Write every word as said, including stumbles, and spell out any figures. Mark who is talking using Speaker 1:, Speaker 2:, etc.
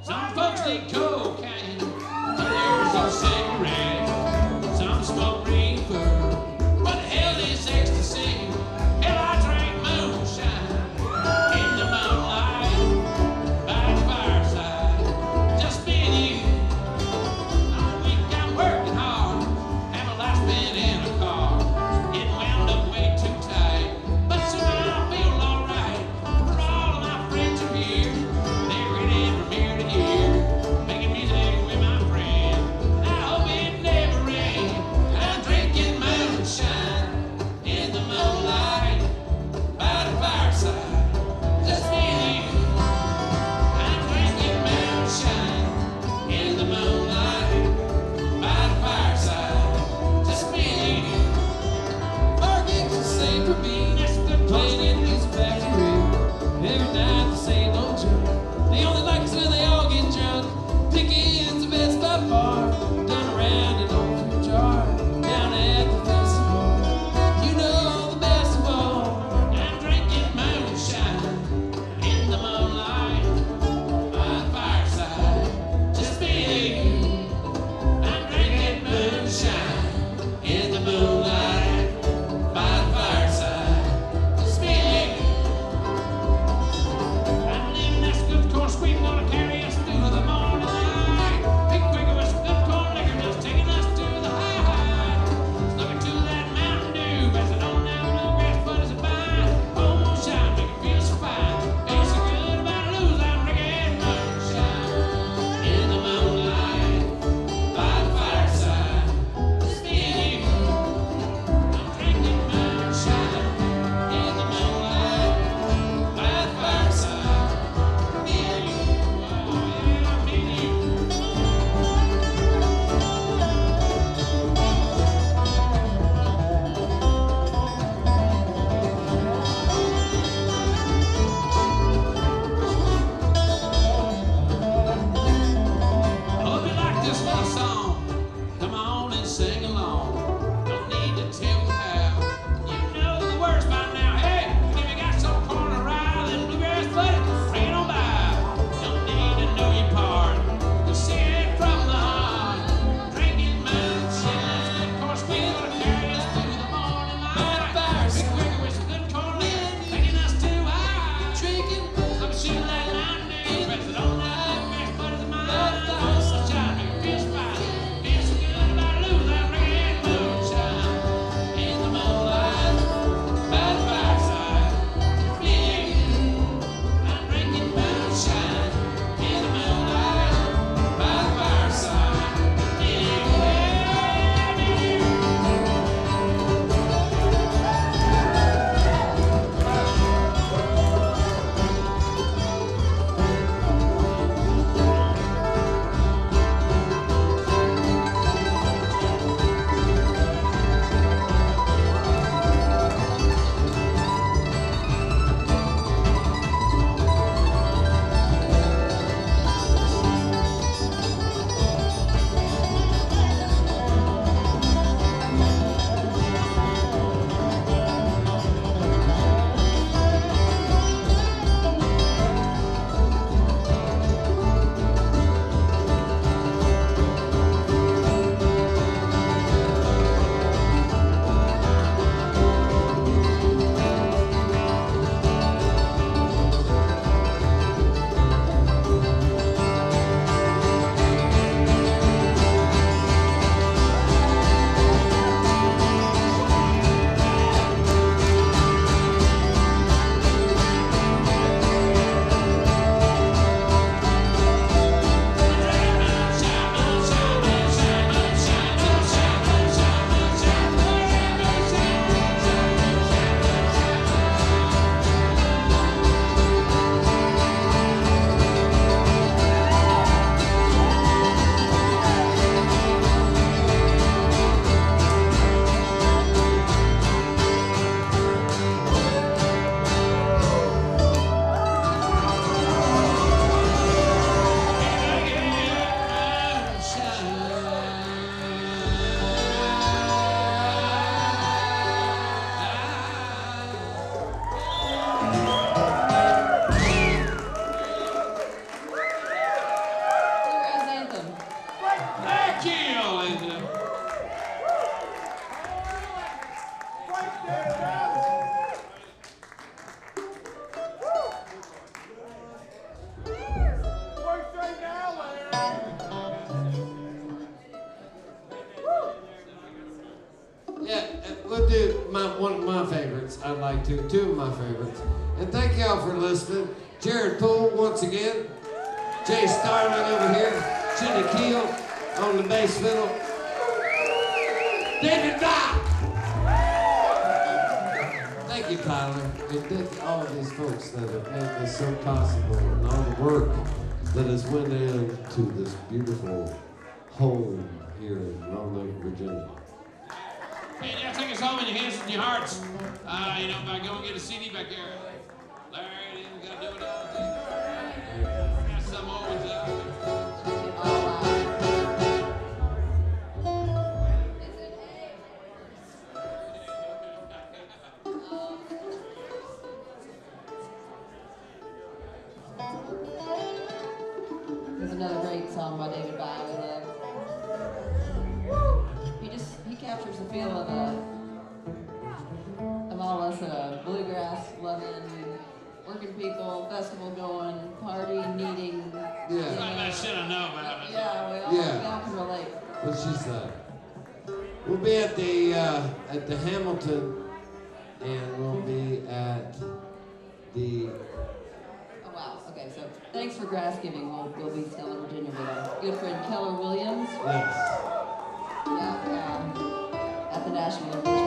Speaker 1: Some folks need cocaine, others need cigarettes, some smoke reefer. What the hell is ecstasy? Hell, I drank moonshine in the moonlight by the fireside. Just me and you. All week I'm working hard, have a life spent in a car, getting wound up way too tight. But soon I'll feel alright, for all of my friends are here. They're ready from ear to ear, making music with my friend. And I
Speaker 2: like too. Two of my favorites. And thank y'all for listening. Jared Poole once again. Jay Starling over here. Jenny Keel on the bass fiddle. David Dock. Thank you, Tyler. And thank all of these folks that have made this so possible and all the work that has went into this beautiful home here in Roanoke, Virginia.
Speaker 1: Hey, now take us home in your hands and your hearts. Uh, you know, by going get a C D back there. Larry, we gotta do it all the time. Got some old ones up.
Speaker 3: There's another great song by David Bowie we love. Woo! He just, he captures the feel of uh, of all us uh, bluegrass loving, working people, festival going, party needing.
Speaker 2: Yeah.
Speaker 1: It's like that shit I know about.
Speaker 3: Yeah, we all,
Speaker 2: Yeah.
Speaker 3: we all can relate.
Speaker 2: What she said. We'll be at the uh, at the Hamilton, and we'll be at the.
Speaker 3: Oh wow. Okay, so thanks for grass giving. We'll we'll be still in Virginia with our good friend Keller Williams.
Speaker 2: Yes.
Speaker 3: Yeah. Um, at the National.